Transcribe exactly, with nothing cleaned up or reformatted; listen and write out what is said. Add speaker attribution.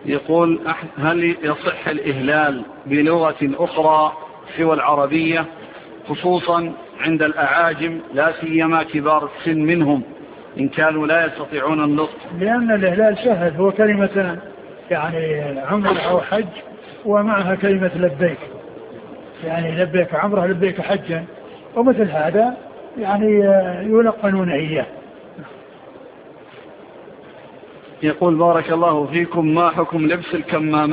Speaker 1: يقول هل يصح الإهلال بلغة أخرى سوى العربية خصوصا عند الأعاجم لا سيما كبار السن منهم إن كانوا لا يستطيعون النطق؟
Speaker 2: لأن الإهلال سهل، هو كلمتان يعني عمره أو حج ومعها كلمة لبيك، يعني لبيك عمره لبيك حجا، ومثل هذا يعني يلقنون إياه.
Speaker 1: يقول بارك الله فيكم، ما حكم لبس الكمامات